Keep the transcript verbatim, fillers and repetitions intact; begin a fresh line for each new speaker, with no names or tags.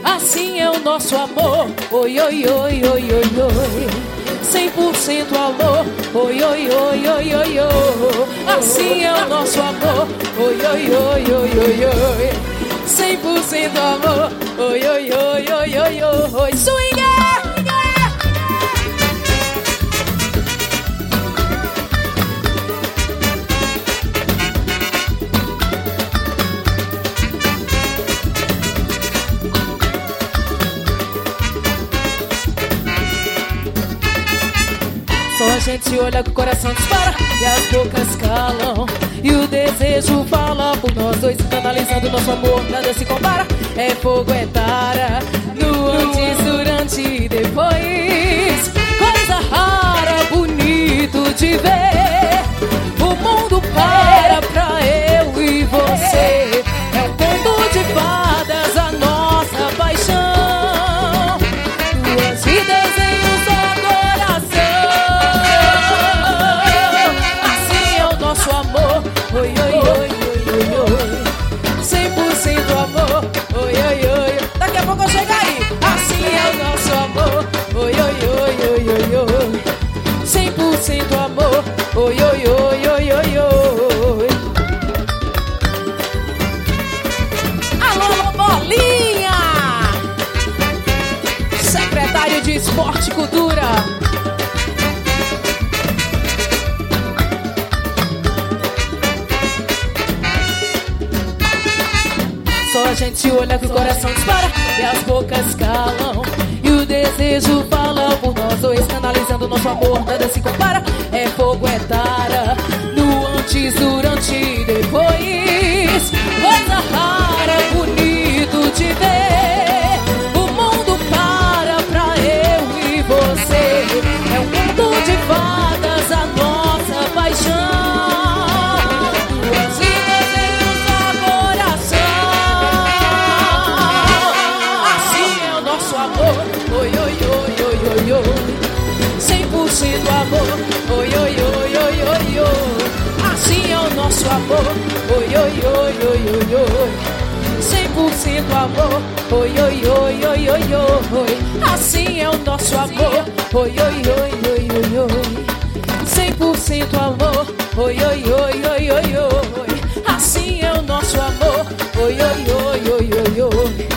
assim é o nosso amor. Oi, oi, oi, oi, oi, oi. Cem por cento amor. Oi, oi, oi, oi, oi, oi. Assim é o nosso amor. Oi, oi, oi, oi, oi, oi. Cem por cento amor. Oi, oi, oi, oi, oi, oi. Swinga! Só a gente olha que o coração dispara e as bocas calam, e o desejo fala por nós dois, analisando nosso amor, nada se compara. É fogo, é tara, no antes, durante e depois. Coisa rara, bonito de ver. O mundo para pra eu e você. É um conto de fadas, a nossa paixão. Duas vidas em um só coração. Assim é o nosso amor. Oi, oi, oi, oi, oi, oi. Cem por cento amor. Oi, oi, oi. Daqui a pouco eu chego aí. Assim é o nosso amor. Oi, oi, oi, oi, oi, oi. Cem por cento amor. Oi, oi, oi, oi, oi, oi. Alô, Bolinha! Secretário de Esporte e Cultura. Só a gente olha que o coração dispara e as bocas calam, e o desejo fala por nós dois, canalizando nosso amor, nada se compara. É fogo, é tara, no antes, durante e depois. Coisa rara, bonito de ver. O mundo para pra eu e você. É um mundo de fadas, a nossa paixão. Duas vidas em um só coração. Assim é o nosso amor. Oi, oi, oi, oi, oi, oi. Cem por cento amor. Oi, oi, oi, oi, oi, oi. Assim é o nosso amor. Oi, oi, oi, oi, oi, oi. Cem por cento amor. Oi, oi, oi, oi, oi, oi. Assim é o nosso amor. Oi, oi, oi, oi, oi, oi. Cem por cento amor. Oi, oi, oi, oi, oi, oi. Assim é o nosso amor. Oi, oi, oi, oi, oi, oi.